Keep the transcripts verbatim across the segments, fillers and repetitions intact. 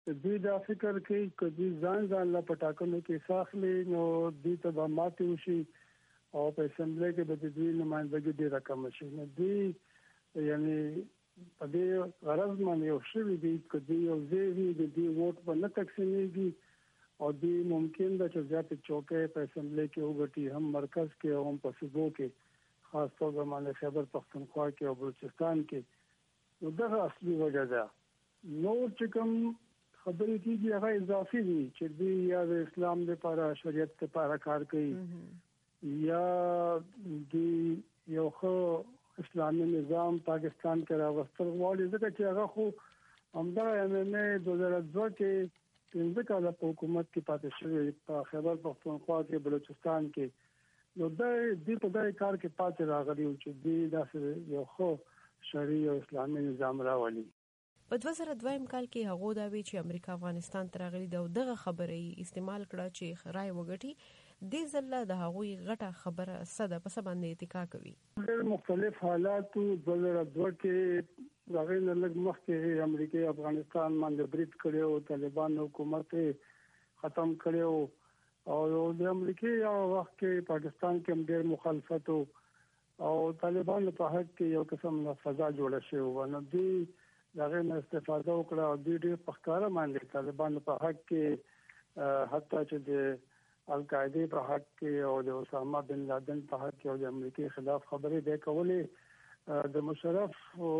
دوی دا فکر کوي چې دوی ځان ځان لا پټاکنو کې ساخلي نو دوی ته به ماتې وشي او په اسمبلی کې به دوی نمائندګي ډېره کم شي. نو دوی یعنی په دې غرض باندې یو شوي دي چې دوی یو ځای وي د دې ووټ په نه تقسیمېږي او دوی ممکن ده چې زیاتې چوکۍ په اسمبلی کې وګټي، هم مرکز کې او هم په صوبو کې، خاص توګه باندې خیبر پختونخوا کې او بلوچستان کې. نو دغه اصلي وجه ده. نور چې کوم خبرې کېږي هغه اضافي دي چې دوی یا د اسلام لپاره شریعت لپاره کار کوي یا دوی یو خو اسلامي نظام پاکستان کې راوستل غواړي، ځکه چې هغه خو همدغه ایم ایم اے دوه زره دوه کې پنځه کاله په حکومت کې پاتې شوی په خیبر پختونخوا کې، بلوچستان کې. نو دا دې په دغه کار کې پاتې راغلي چې دوی داسې یو خو شرعي او اسلامي نظام راولي. په دوه زره دویم کال کې هغه دا وی چې امریکا افغانستان ته راغلي دا دغه خبرې استعمال کړه چې رای وګټي. دې ځل د هغوی غټه خبره صده په څه باندې اتکا کوي. ډېر مختلف حالات دوه زره دوه کې هغه نه لږ مخکې امریکا افغانستان باندې برید کړو، طالبان حکومت ختم کړو او د امریکا یو وخت کې پاکستان کې هم ډېر مخالفت او طالبان په حق کې یو قسم فضا جوړه شوې و. نو دوی دغه نه استفاده وکړه او د دې په ښکارا باندې طالبان په حق کې حتی چې د القاعده په حق کې او د اسامه بن لادن په حق کې او د امریکای خلاف خبرې به کولې. د مشرف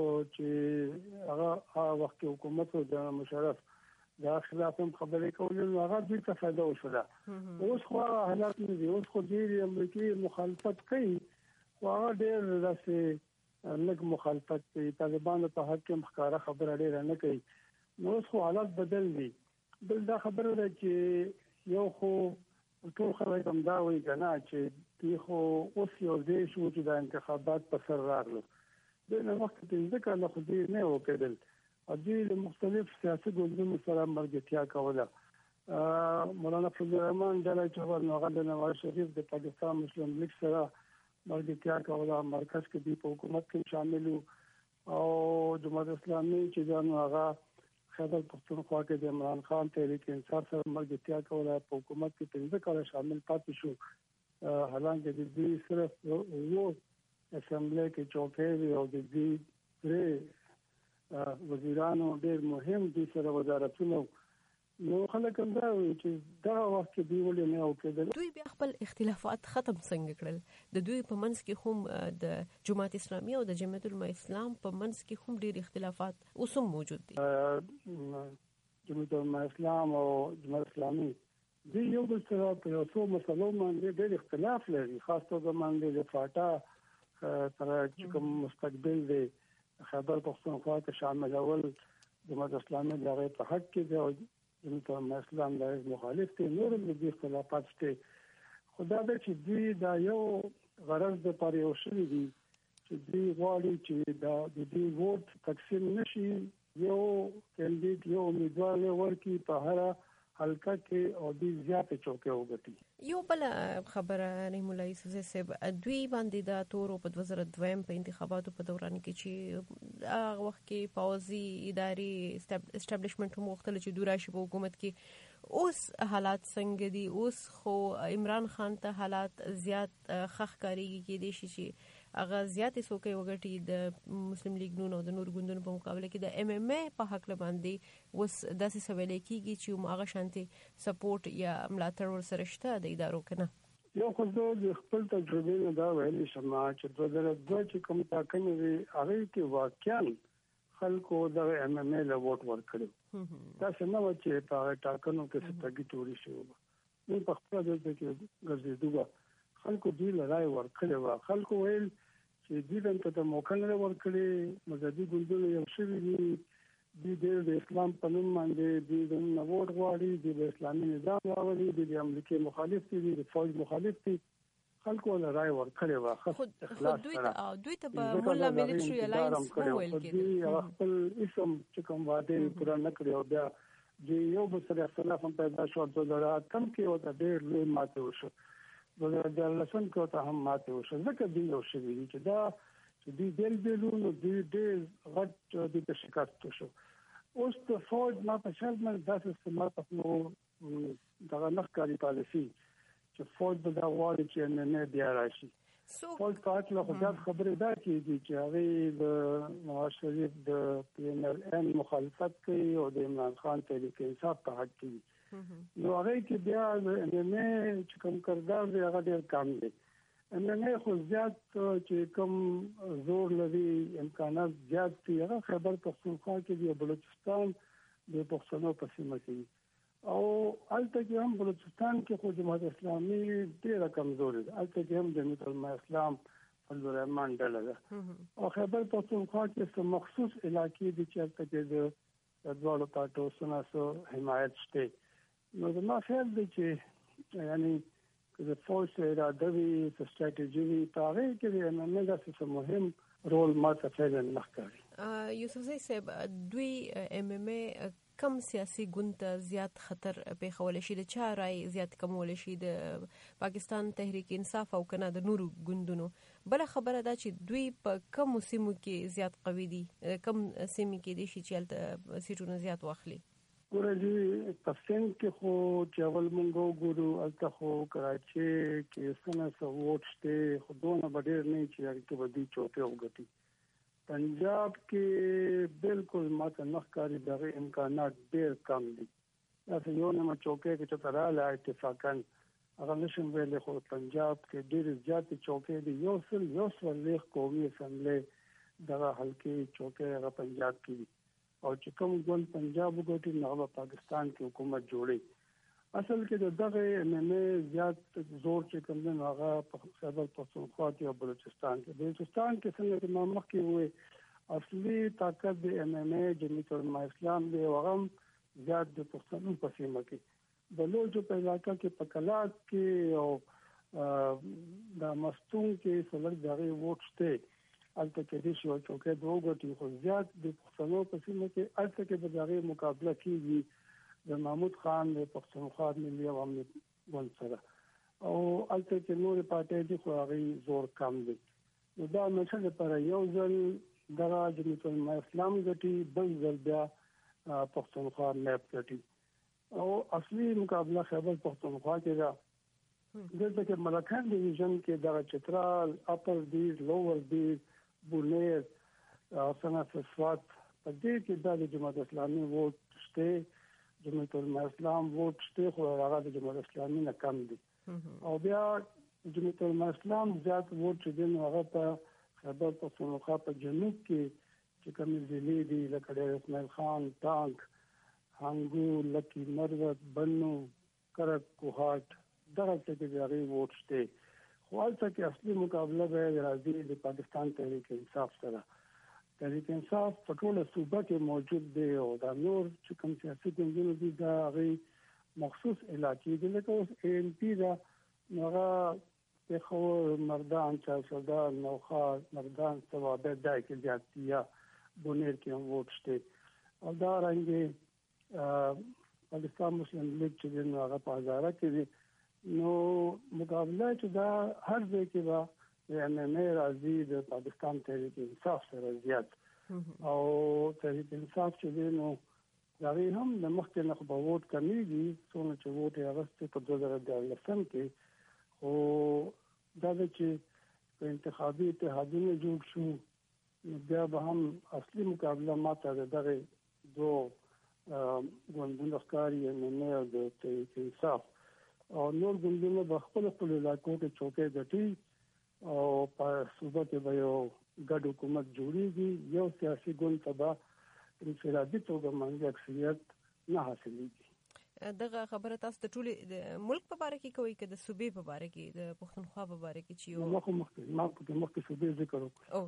چې هغه وخت کې حکومت او د مشرف دا خلاف هم خبرې کولې، هغه د څه فائدہ وشوله. اوس خو حالات نه دي، اوس خو د امریکای مخالفت کوي او هغه ډېر داسې لږ مخالفت کوي، طالبان په حق کې مخکاره خبره ډېره نه کوي. نو اوس خو حالات بدل دي. بل دا خبره ده چې یو خو ټول خلک هم دا وایي کنه چې دوی خو اوس یو ځای شو چې د انتخابات په سر راغلو. د نو وخت ته ځکه نه خو دوی نه وکړل او دوی د مختلف سیاسي ګوندونو سره مرګتیا کوله. مولانا فضل الرحمن ډله چې ورنغه د نواز شریف د پاکستان مسلم لیگ سره مرګتیا کوله، مرکز کې دی په حکومت کې شامل او جماعت اسلامي چې ځانو هغه خیبر پختونخوا کې د عمران خان تحریک انصاف سره مرګتیا کوله، په حکومت کې پنځه کاله شامل پاتې شو. حالانکه د دې صرف یو اسمبلی کې چوکۍ او د دې درې وزیرانو ډېر مهم دي سره وزارتونه. نو خلک هم دا وایي چې دا وخت کې دی ولې نه وکړل. دوی بیا خپل اختلافات ختم څنګه کړل؟ د دوی په منځ کې هم د جماعت اسلامي او د جمعیت العلماء اسلام په منځ کې هم ډېر اختلافات اوس هم موجود دي. جمعیت العلماء اسلام او جماعت اسلامي دوی یو بل سره په یو څو مسلو باندې ډېر اختلاف لري، خاص توګه باندې د فاټا سره چې کوم مستقبل دی خیبر پختونخوا ته شامل اول جماعت اسلامي دغه په حق کې دی، جمعیت العلماء اسلام د مخالف دي. نور هم د اختلافات شته. خدا دې چې دوی دا یو غرض د پاره یو شوی دي چې دوی غواړي چې دا د دې ووټ تقسیم نشي، یو کاندید یو امیدوار ورکی په هر حلقه کې او د زیات چوکۍ وګټي. یو بل خبره رحیم الله یوسفزی صاحب، دوی باندې دا تور په دوه زره دویم په انتخاباتو په دوران کې چې هغه وخت کې پوځي اداري اسټابلیشمنت هم وختل چې دوی راشي په حکومت کې. اوس حالات څنګه دي؟ اوس خو عمران خان ته حالات زیات خخ کاریږي کې دي چې هغه زیاتې څوکۍ وګټي د مسلم لیگ نون او د نور ګوندونو په مقابله کې. د ایم ایم اے په حق باندې اوس داسې سوال کېږي چې هغه شانتي سپورټ یا ملاتړ ورسره شته د ادارو کنه. یو خو د خپل تجربه نه دا ویلي شم چې دوه زره دوه چې کوم ټاکنې وي هغه کې واقعا خلکو د ایم ایم اے له ووټ ورکړو. دا څنګه و چې په ټاکنو کې ستګي ټوري شو. نو په خپل ځای کې ګرځېدو خلکو دی لړای ورکړي و. خلکو ویل چې دې ته موقع نه ورکړي، مزدي ګوندونه یو شوی دي، د اسلام په نوم باندې د نووډ غواړي، د اسلامي نظام راوړي، د امریکای مخالف دي، د فوج مخالف دي. خلکو له رائے ورکړي و. خود خود دوی ته دوی ته په مولا ملټری الاینس وویل کېږي خپل اسم چې کوم واده پورا نه کړی او بیا د یو بل سره اختلاف هم پیدا شو. د زړه کم کې او د ډېر لوی ماته وشو، د لسن کې ته هم ماته وشو. ځکه دی یو شی چې دا چې دی دل دلونو دی ډېر غټ د شکست شو. اوس د فوج ما په شرط باندې داسې استعمال په دغه نخکاری پالیسي چې فوج به دا غواړي چې نه بیا راشي. فوج په اړه خو ځات خبرې دا کیږي چې هغه د نواز شریف د پی ان ایل ان مخالفت کوي او د عمران خان تحریک انصاف په حق کې نو هغه کې بیا د نه چې کوم کردار دی هغه ډیر کم دی. نه خو زیات چې کوم زور لري امکانات زیات دي هغه خبر پښتونخوا کې دی بلوچستان د پښتنو په سیمه کې او البته کې هم بلوچستان کې خو جماعت اسلامي ډیره کمزورې ده. البته کې هم جمعیت العلماء اسلام فضل الرحمن ډله ده او خیبر پښتونخوا کې څه مخصوص علاقې دي چې البته کې د دوه پارټو سره حمایت شته. نو زما خیال دی چې یعنی د فوج اراده وی ستراتیژي وی تاغه کې نه نه څه مهم رول ما ته فعلا نه ښکاري. یوسف زئی صاحب دوی ام ام ای کم سیاسي ګوند زیات خطر پیښول شي د چا رائے زیات کمول شي د پاکستان تحریک انصاف او کنه د نورو ګوندونو. بل خبره دا چې دوی په کم سیمو کې زیات قوي دي کم سیمې کې دي چې سیټونه زیات واخلي. ګورځي پښتون کې خو چاول مونږ ګورو الته خو کراچي کې څنګه سو ووټ شته خودونه بډیر نه چې هغه ودی چوټه وګټي. پنجاب کې بالکل ماته نخکاری دغه امکانات ډیر کم دي. تاسو یو نه چوکې کې چې تراله اتفاقا هغه نشم ویلې خو پنجاب کې ډیر زیات چوکې دي. یو سل یو سل لیک قومي اسمبلی دغه حلقې چوکې هغه پنجاب کې دي او چې کوم ګوند پنجاب وګټي نو پاکستان کې حکومت جوړي. اصل کې دغه نه زیات زور چې کوم نه هغه په خیبر پښتونخوا او بلوچستان کې بلوچستان کې څنګه چې ما مخکې وې اصلي طاقت د ام ام ای جمعیت العلماء اسلام دی هغه زیات د پښتنو په سیمه کې بلوچ په علاقہ کې په کلات کې او د مستون کې څلور دغه ووټ شته. البته کې د شو چوکې دوه غټي خو زیات د پښتنو په سیمه کې البته کې د دغه مقابله کیږي د محمود خان د پښتونخوا ملي عوامي ګوند سره او البته چې نور پارټي دي خو هغه زور کم دي. نو دا مثلا لپاره یو ځل دغه جمعیت العلماء اسلام غټي بل ځل بیا پښتونخوا میپ غټي او اصلي مقابله خیبر پښتونخوا کې ده. دلته کې ملکان ډیویژن کې دغه چترال اپر دیز لوور دیز بونیر او څنګه سوات په دې کې د جماعت اسلامي ووټ شته. جمعیت العلماء اسلام ووټ شته خو هغه د جماعت اسلامي نه کم دي او بیا جمعیت العلماء اسلام زیات ووټ چې دین هغه په خیبر پښتونخوا په جنوب کې چې کوم ضلع دي لکه د اسماعیل خان ټانک هنګو لکی مروت بنو کرک کوهات دغه څه کې هغه ووټ شته. خو البته کې اصلي مقابله به راځي د پاکستان تحریک انصاف سره. تحریک انصاف په ټوله صوبه کې موجود دی او دا نور چې کوم سیاسي ګوندونه دي دا غي مخصوص علاقې دي لکه اوس ای ام پی دا هغه په خو مردان چا سودا نوخا مردان ثوابه دای کې زیاتیا بونیر کې هم ووټ شته او دا رنګ پاکستان مسلم لیگ چې هغه په هزاره کې دي. نو مقابله چې دا هر ځای کې با یعنی نه راځي د پاکستان تحریک انصاف سره زیات او تحریک انصاف چې نو هغه هم د مخکې نه په ووټ کمیږي څونه چې ووټ یې اغسطس په دوه زره دیارلسم کې او دا چې په انتخابي اتحادونه جوړ شو بیا به هم اصلي مقابله ماته دغه دوه ګوندونه ښکاري یعنی نه د تحریک انصاف او نور ګوندونه به خپل خپل علاقو کې چوکۍ ګټي او په صوبه کې به یو ګډ حکومت جوړیږي. یو سیاسي ګوند ته به انفرادي توګه باندې اکثریت نه حاصلېږي. دغه خبره تاسو د ټول ملک په اړه کې کوي که د صوبې په اړه کې د پښتونخوا په اړه کې چې یو مخه مخکې ما په مخکې صوبې ذکر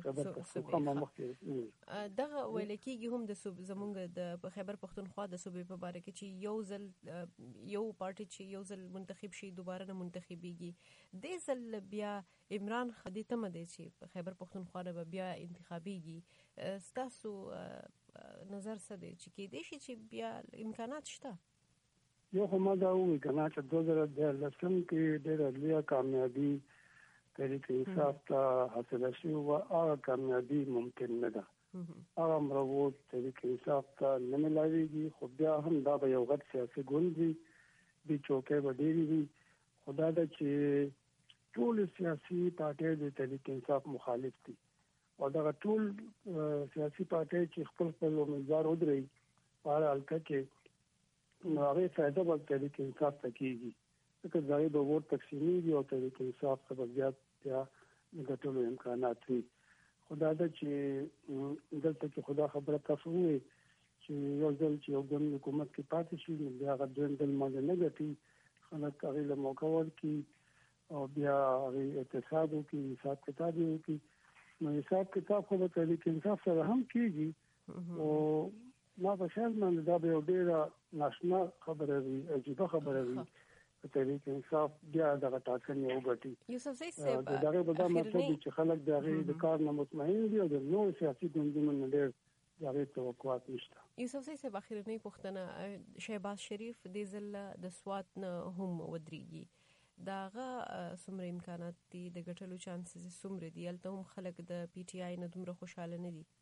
وکړ دغه ویل کېږي هم د صوب زمونږ د خیبر پښتونخوا د صوبې په اړه کې چې یو ځل یو پارټي چې یو ځل منتخب شي دوباره نه منتخبيږي د ځل بیا عمران خدي تم دی چې خیبر پښتونخوا نه بیا انتخابيږي. ستاسو نظر څه دی چې کې دي چې بیا امکانات شته؟ یو هم دا وی کنه چې دوه زره دیارلسم کې ډېر لوی کامیابی تحریک انصاف ته حاصله شوه او هغه کامیابی ممکن نه ده هغه مروت تحریک انصاف ته نه ملاويږي. خو بیا هم دا به یو غټ سیاسي ګوند وي، د چوکۍ به ډېرې وي. خدا دا چې ټول سیاسي پارټۍ د تحریک انصاف مخالف دي او دا ټول سیاسي پارټۍ چې خپل خپل امیدوار ودرېږي په هر حالت کې نو هغه فائدہ به تحریک انصاف ته کېږي، ځکه ځای به ووټ تقسیمېږي او تحریک انصاف ته به زیات بیا د ګټلو امکانات وي. خدا دا چې دلته کې خدا خبره تاسو وي چې یو ځل چې یو ګوند حکومت کې پاتې شي نو بیا هغه دویم ځل باندې نه ګټي، خلک هغې له موقع ورکړي او بیا هغې اقتصاد وکړي، حساب کتاب یې وکړي. نو حساب کتاب خو به تحریک انصاف سره هم کېږي او ما په خیال باندې دا به یو ډېره ناشنا خبره وي، عجیبه خبره وي تحریک انصاف بیا دغه ټاکنې وګټي. یوسفزی صاحب دغه به دا مطلب دی چې خلک د هغې د کار نه مطمئن دي او د نورو سیاسي ګوندونو نه ډېر د هغې توقعات نشته. یوسفزی صاحب اخرنۍ پوښتنه، شهباز شریف دې ځل د سوات نه هم ودرېږي، د هغه څومره امکانات دي، د ګټلو چانسز څومره دي؟ هلته هم خلک د پی ټي آی نه دومره خوشحاله نه دي.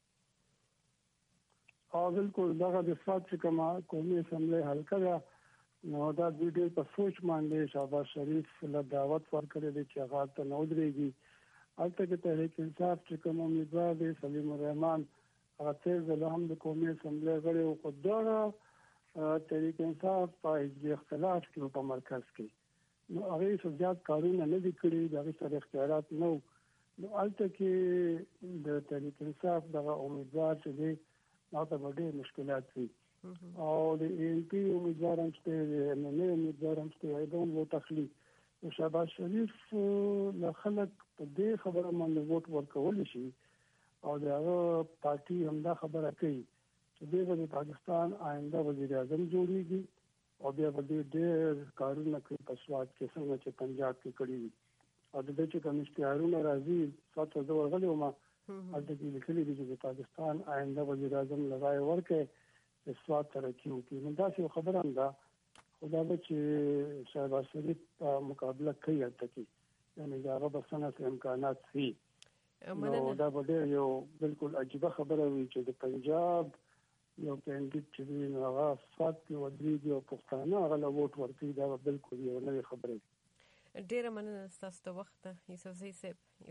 او بالکل دغه د سوات چې کومه قومي اسمبلی حلقه ده نو دا دوی ډېر په سوچ باندې شهباز شریف له دعوت ورکړی دی چې هغه ته نه ودرېږي. هلته کې تحریک انصاف چې کوم امیدوار دی سلیم الرحمن هغه تېر ځل هم د قومي اسمبلی غړی و، خو دغه تحریک انصاف په حزبي اختلاف کې په مرکز کې نو هغې څه زیات کارونه نه دي کړي، د هغې سره اختیارات نه وو. نو هلته کې د تحریک انصاف دغه امیدوار چې دی هغه ته به ډېر مشکلات وي او د ای ان پی امیدوار هم شته، د ایم این ای امیدوار هم شته، هغه هم ووټ اخلي. شهباز شریف له خلک په دې خبره باندې ووټ ورکولی شي او د هغه پارټي همدا خبره کوي چې دی به د پاکستان آینده وزیر اعظم جوړېږي او بیا به دوی ډېر کارونه کوي په سوات کې څنګه چې پنجاب کې کړي وي. او د دې چې کوم اشتهارونه راځي سوات ته زه ورغلی وم، هلته کې لیکلي دي چې د پاکستان آینده وزیر اعظم له رایې ورکړي د سوات ترقي وکړي. نو داسې یو خبره هم ده، خو دا به چې شهباز شریف په مقابله کوي هلته کې، یعنې د هغه به څه نه څه امکانات وي. نو دا به ډېر یو بالکل عجیبه خبره وي چې د پنجاب یو کینډیډ چې دی نو هغه سوات کې ودرېږي او پښتانه هغه له ووټ ورکوي، دا به بالکل یو نوې خبره وي. ډېره مننه ستاسو د وخت، یوسفزی صاحب.